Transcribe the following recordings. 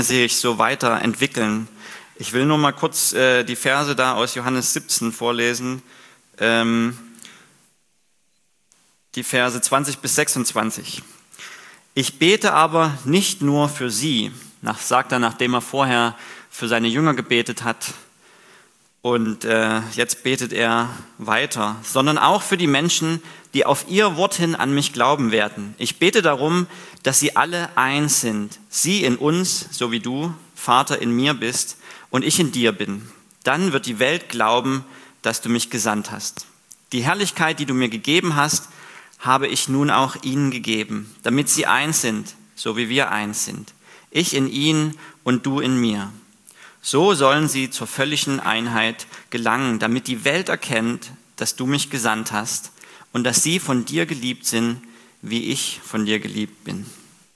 sich so weiterentwickeln. Ich will nur mal kurz die Verse da aus Johannes 17 vorlesen. Die Verse 20 bis 26. Ich bete aber nicht nur für sie, sagt er, nachdem er vorher für seine Jünger gebetet hat. Und jetzt betet er weiter, sondern auch für die Menschen, die auf ihr Wort hin an mich glauben werden. Ich bete darum, dass sie alle eins sind. Sie in uns, so wie du, Vater, in mir bist und ich in dir bin. Dann wird die Welt glauben, dass du mich gesandt hast. Die Herrlichkeit, die du mir gegeben hast, habe ich nun auch ihnen gegeben, damit sie eins sind, so wie wir eins sind. Ich in ihnen und du in mir. So sollen sie zur völligen Einheit gelangen, damit die Welt erkennt, dass du mich gesandt hast und dass sie von dir geliebt sind, wie ich von dir geliebt bin.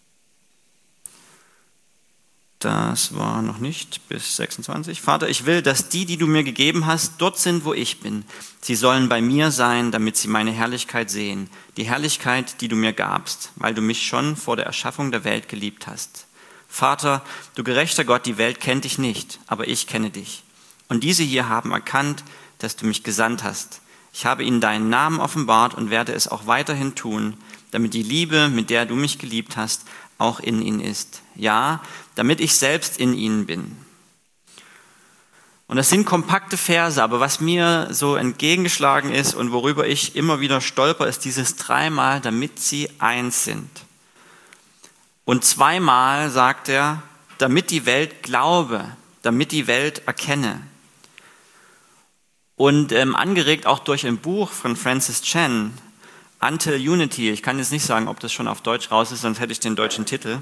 Das war noch nicht bis 26. Vater, ich will, dass die du mir gegeben hast, dort sind, wo ich bin. Sie sollen bei mir sein, damit sie meine Herrlichkeit sehen. Die Herrlichkeit, die du mir gabst, weil du mich schon vor der Erschaffung der Welt geliebt hast. Vater, du gerechter Gott, die Welt kennt dich nicht, aber ich kenne dich. Und diese hier haben erkannt, dass du mich gesandt hast. Ich habe ihnen deinen Namen offenbart und werde es auch weiterhin tun, damit die Liebe, mit der du mich geliebt hast, auch in ihnen ist. Ja, damit ich selbst in ihnen bin. Und das sind kompakte Verse, aber was mir so entgegengeschlagen ist und worüber ich immer wieder stolper, ist dieses dreimal, damit sie eins sind. Und zweimal sagt er, damit die Welt glaube, damit die Welt erkenne. Und angeregt auch durch ein Buch von Francis Chan, Until Unity, ich kann jetzt nicht sagen, ob das schon auf Deutsch raus ist, sonst hätte ich den deutschen Titel,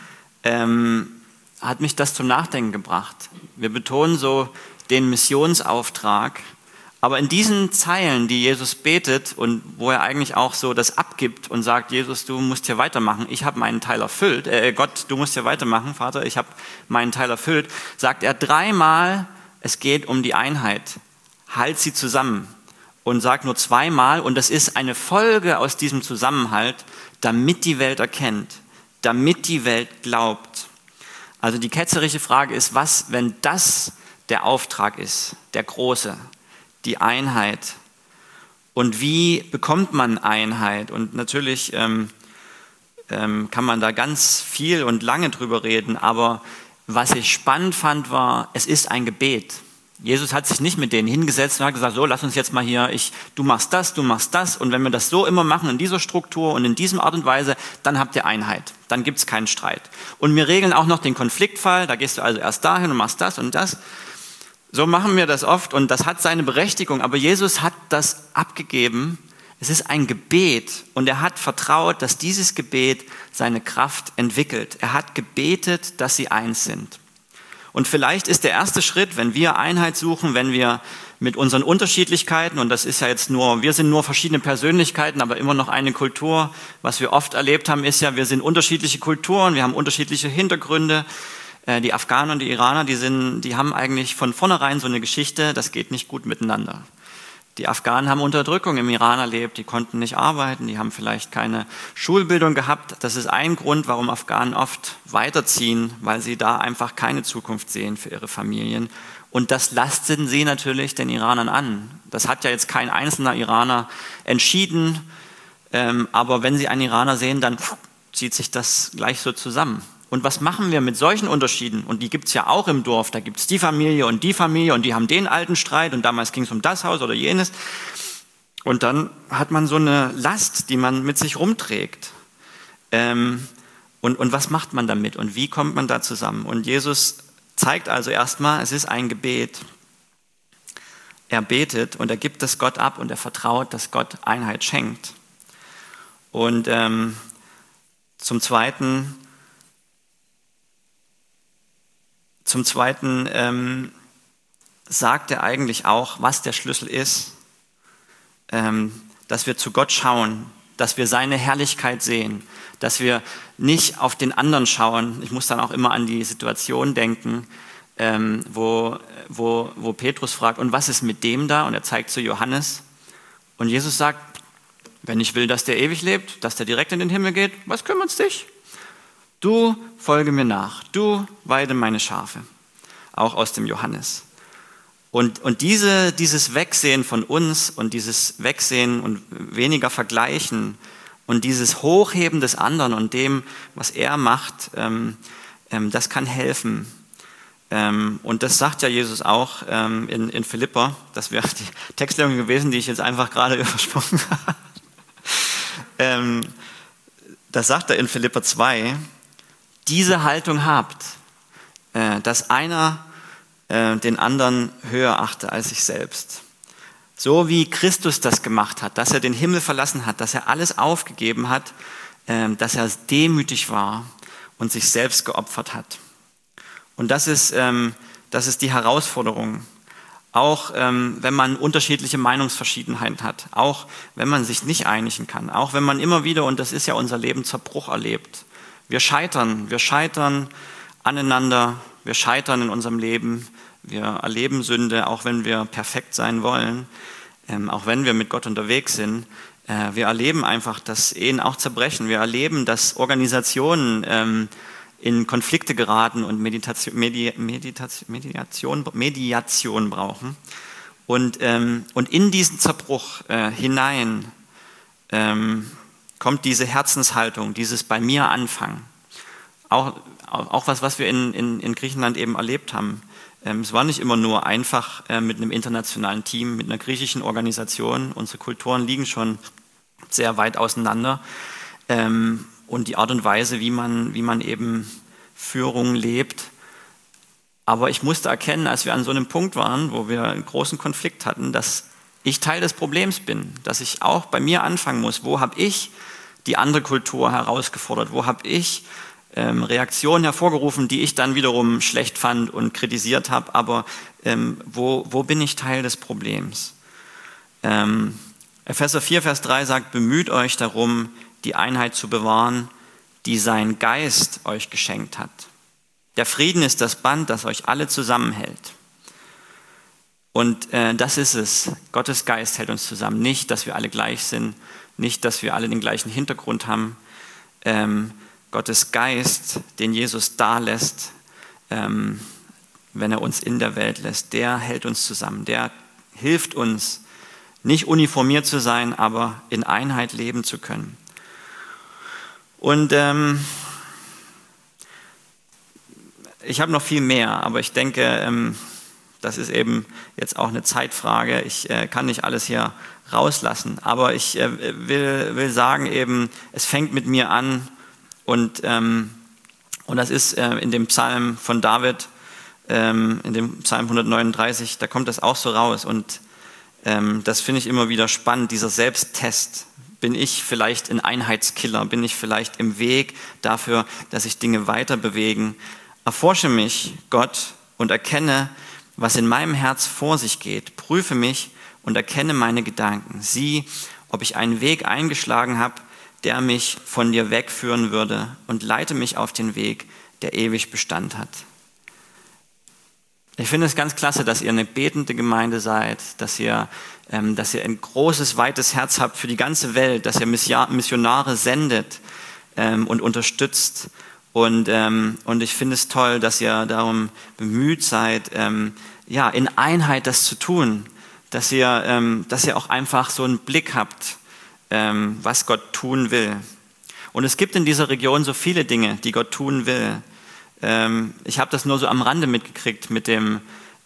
hat mich das zum Nachdenken gebracht. Wir betonen so den Missionsauftrag, aber in diesen Zeilen, die Jesus betet und wo er eigentlich auch so das abgibt und sagt, Jesus, du musst hier weitermachen, ich habe meinen Teil erfüllt, Gott, du musst hier weitermachen, Vater, ich habe meinen Teil erfüllt, sagt er dreimal, es geht um die Einheit, halt sie zusammen und sagt nur zweimal, und das ist eine Folge aus diesem Zusammenhalt, damit die Welt erkennt, damit die Welt glaubt. Also die ketzerische Frage ist, was, wenn das der Auftrag ist, der große, die Einheit. Und wie bekommt man Einheit? Und natürlich kann man da ganz viel und lange drüber reden, aber was ich spannend fand, war, es ist ein Gebet. Jesus hat sich nicht mit denen hingesetzt und hat gesagt, so, lass uns jetzt mal hier, du machst das, und wenn wir das so immer machen, in dieser Struktur und in dieser Art und Weise, dann habt ihr Einheit, dann gibt es keinen Streit. Und wir regeln auch noch den Konfliktfall, da gehst du also erst dahin und machst das und das. So machen wir das oft und das hat seine Berechtigung, aber Jesus hat das abgegeben. Es ist ein Gebet und er hat vertraut, dass dieses Gebet seine Kraft entwickelt. Er hat gebetet, dass sie eins sind. Und vielleicht ist der erste Schritt, wenn wir Einheit suchen, wenn wir mit unseren Unterschiedlichkeiten, und das ist ja jetzt nur, wir sind nur verschiedene Persönlichkeiten, aber immer noch eine Kultur. Was wir oft erlebt haben, ist ja, wir sind unterschiedliche Kulturen, wir haben unterschiedliche Hintergründe. Die Afghanen und die Iraner, die haben eigentlich von vornherein so eine Geschichte, das geht nicht gut miteinander. Die Afghanen haben Unterdrückung im Iran erlebt, die konnten nicht arbeiten, die haben vielleicht keine Schulbildung gehabt. Das ist ein Grund, warum Afghanen oft weiterziehen, weil sie da einfach keine Zukunft sehen für ihre Familien. Und das lasten sie natürlich den Iranern an. Das hat ja jetzt kein einzelner Iraner entschieden, aber wenn sie einen Iraner sehen, dann zieht sich das gleich so zusammen. Und was machen wir mit solchen Unterschieden? Und die gibt es ja auch im Dorf. Da gibt es die Familie und die haben den alten Streit und damals ging es um das Haus oder jenes. Und dann hat man so eine Last, die man mit sich rumträgt. Und was macht man damit und wie kommt man da zusammen? Und Jesus zeigt also erstmal, es ist ein Gebet. Er betet und er gibt es Gott ab und er vertraut, dass Gott Einheit schenkt. Und zum Zweiten sagt er eigentlich auch, was der Schlüssel ist, dass wir zu Gott schauen, dass wir seine Herrlichkeit sehen, dass wir nicht auf den anderen schauen. Ich muss dann auch immer an die Situation denken, wo Petrus fragt, und was ist mit dem da? Und er zeigt zu Johannes. Und Jesus sagt, wenn ich will, dass der ewig lebt, dass der direkt in den Himmel geht, was kümmert's dich? Du folge mir nach, du weide meine Schafe. Auch aus dem Johannes. Und dieses Wegsehen von uns und dieses Wegsehen und weniger Vergleichen und dieses Hochheben des anderen und dem, was er macht, das kann helfen. Und das sagt ja Jesus auch in Philipper. Das wäre die Textlegung gewesen, die ich jetzt einfach gerade übersprungen habe. Das sagt er in Philipper 2. Diese Haltung habt, dass einer den anderen höher achte als sich selbst. So wie Christus das gemacht hat, dass er den Himmel verlassen hat, dass er alles aufgegeben hat, dass er demütig war und sich selbst geopfert hat. Und das ist die Herausforderung. Auch wenn man unterschiedliche Meinungsverschiedenheiten hat, auch wenn man sich nicht einigen kann, auch wenn man immer wieder, und das ist ja unser Leben, Zerbruch erlebt. Wir scheitern aneinander, wir scheitern in unserem Leben, wir erleben Sünde, auch wenn wir perfekt sein wollen, auch wenn wir mit Gott unterwegs sind. Wir erleben einfach, dass Ehen auch zerbrechen. Wir erleben, dass Organisationen in Konflikte geraten und Mediation brauchen. Und in diesen Zerbruch hinein kommt diese Herzenshaltung, dieses bei mir anfangen. Auch was wir in Griechenland eben erlebt haben. Es war nicht immer nur einfach mit einem internationalen Team, mit einer griechischen Organisation. Unsere Kulturen liegen schon sehr weit auseinander. Und die Art und Weise, wie man eben Führung lebt. Aber ich musste erkennen, als wir an so einem Punkt waren, wo wir einen großen Konflikt hatten, dass ich Teil des Problems bin, dass ich auch bei mir anfangen muss. Wo habe ich die andere Kultur herausgefordert? Wo habe ich Reaktionen hervorgerufen, die ich dann wiederum schlecht fand und kritisiert habe? Aber wo bin ich Teil des Problems? Epheser 4, Vers 3 sagt, bemüht euch darum, die Einheit zu bewahren, die sein Geist euch geschenkt hat. Der Frieden ist das Band, das euch alle zusammenhält. Und das ist es. Gottes Geist hält uns zusammen. Nicht, dass wir alle gleich sind, nicht, dass wir alle den gleichen Hintergrund haben. Gottes Geist, den Jesus da lässt, wenn er uns in der Welt lässt, der hält uns zusammen. Der hilft uns, nicht uniformiert zu sein, aber in Einheit leben zu können. Und ich habe noch viel mehr, aber ich denke, das ist eben jetzt auch eine Zeitfrage. Ich kann nicht alles hier rauslassen, aber ich will sagen eben, es fängt mit mir an und das ist in dem Psalm von David, in dem Psalm 139, da kommt das auch so raus und das finde ich immer wieder spannend, dieser Selbsttest. Bin ich vielleicht ein Einheitskiller? Bin ich vielleicht im Weg dafür, dass sich Dinge weiter bewegen? Erforsche mich, Gott, und erkenne, was in meinem Herz vor sich geht. Prüfe mich und erkenne meine Gedanken. Sieh, ob ich einen Weg eingeschlagen habe, der mich von dir wegführen würde, und leite mich auf den Weg, der ewig Bestand hat. Ich finde es ganz klasse, dass ihr eine betende Gemeinde seid, dass ihr ein großes, weites Herz habt für die ganze Welt, dass ihr Missionare sendet und unterstützt. Und ich finde es toll, dass ihr darum bemüht seid, in Einheit das zu tun, dass ihr auch einfach so einen Blick habt, was Gott tun will. Und es gibt in dieser Region so viele Dinge, die Gott tun will. Ich habe das nur so am Rande mitgekriegt mit dem,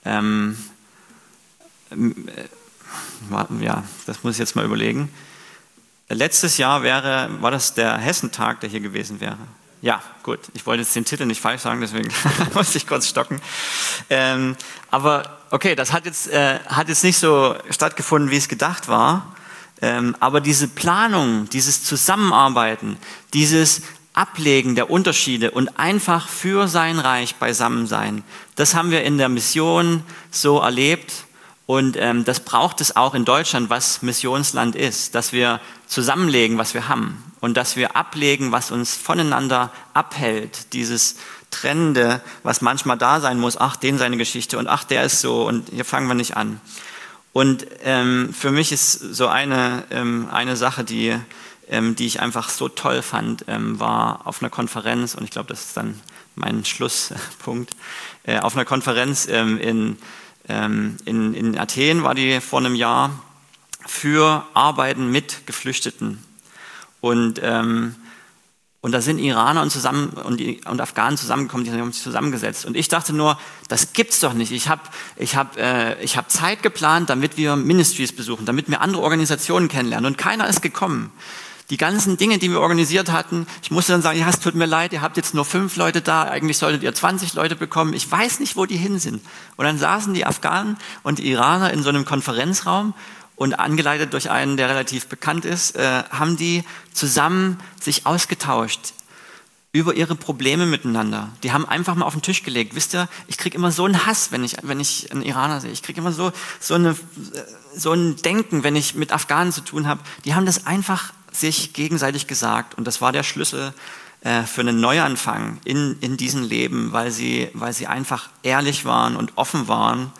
das muss ich jetzt mal überlegen. Letztes Jahr war das der Hessentag, der hier gewesen wäre. Ja, gut, ich wollte jetzt den Titel nicht falsch sagen, deswegen musste ich kurz stocken. Aber okay, das hat jetzt nicht so stattgefunden, wie es gedacht war. Aber diese Planung, dieses Zusammenarbeiten, dieses Ablegen der Unterschiede und einfach für sein Reich beisammen sein, das haben wir in der Mission so erlebt. Und das braucht es auch in Deutschland, was Missionsland ist, dass wir zusammenlegen, was wir haben und dass wir ablegen, was uns voneinander abhält, dieses Trennende, was manchmal da sein muss, ach, den seine Geschichte und ach, der ist so und hier fangen wir nicht an. Und für mich ist so eine Sache, die die ich einfach so toll fand, war auf einer Konferenz, und ich glaube, das ist dann mein Schlusspunkt, auf einer Konferenz in Athen war die vor einem Jahr für Arbeiten mit Geflüchteten. Und da sind Iraner und Afghanen zusammengekommen, die haben sich zusammengesetzt. Und ich dachte nur, das gibt's doch nicht. Ich hab Zeit geplant, damit wir Ministries besuchen, damit wir andere Organisationen kennenlernen. Und keiner ist gekommen. Die ganzen Dinge, die wir organisiert hatten, ich musste dann sagen, ja, es tut mir leid, ihr habt jetzt nur 5 Leute da, eigentlich solltet ihr 20 Leute bekommen. Ich weiß nicht, wo die hin sind. Und dann saßen die Afghanen und die Iraner in so einem Konferenzraum, und angeleitet durch einen, der relativ bekannt ist, haben die zusammen sich ausgetauscht über ihre Probleme miteinander. Die haben einfach mal auf den Tisch gelegt. Wisst ihr, ich kriege immer so einen Hass, wenn ich einen Iraner sehe. Ich kriege immer so ein Denken, wenn ich mit Afghanen zu tun habe. Die haben das einfach sich gegenseitig gesagt. Und das war der Schlüssel für einen Neuanfang in diesem Leben, weil sie einfach ehrlich waren und offen waren.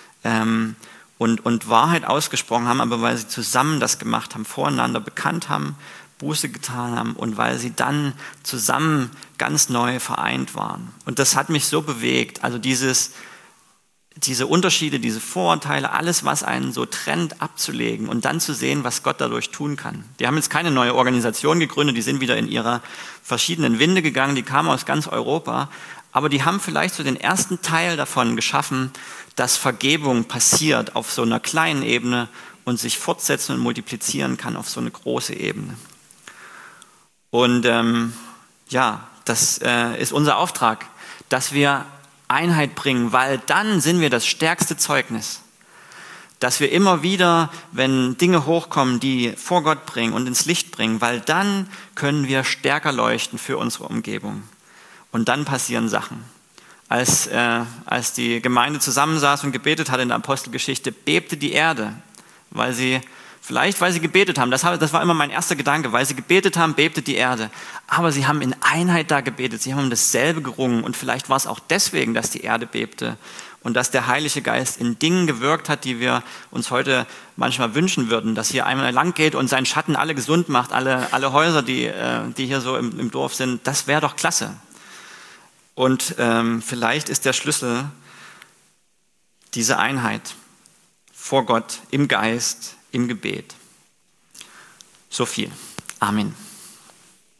Und Wahrheit ausgesprochen haben, aber weil sie zusammen das gemacht haben, voreinander bekannt haben, Buße getan haben und weil sie dann zusammen ganz neu vereint waren. Und das hat mich so bewegt, also diese Unterschiede, diese Vorurteile, alles, was einen so trennt, abzulegen und dann zu sehen, was Gott dadurch tun kann. Die haben jetzt keine neue Organisation gegründet, die sind wieder in ihre verschiedenen Winde gegangen, die kamen aus ganz Europa, aber die haben vielleicht so den ersten Teil davon geschaffen, dass Vergebung passiert auf so einer kleinen Ebene und sich fortsetzen und multiplizieren kann auf so eine große Ebene. Und das ist unser Auftrag, dass wir Einheit bringen, weil dann sind wir das stärkste Zeugnis. Dass wir immer wieder, wenn Dinge hochkommen, die vor Gott bringen und ins Licht bringen, weil dann können wir stärker leuchten für unsere Umgebung. Und dann passieren Sachen. Als die Gemeinde zusammensaß und gebetet hat in der Apostelgeschichte, bebte die Erde, weil sie gebetet haben. Das war immer mein erster Gedanke, weil sie gebetet haben, bebte die Erde. Aber sie haben in Einheit da gebetet, sie haben um dasselbe gerungen und vielleicht war es auch deswegen, dass die Erde bebte und dass der Heilige Geist in Dingen gewirkt hat, die wir uns heute manchmal wünschen würden, dass hier einmal lang geht und seinen Schatten alle gesund macht, alle Häuser, die hier so im Dorf sind. Das wäre doch klasse. Und vielleicht ist der Schlüssel diese Einheit vor Gott, im Geist, im Gebet. So viel. Amen.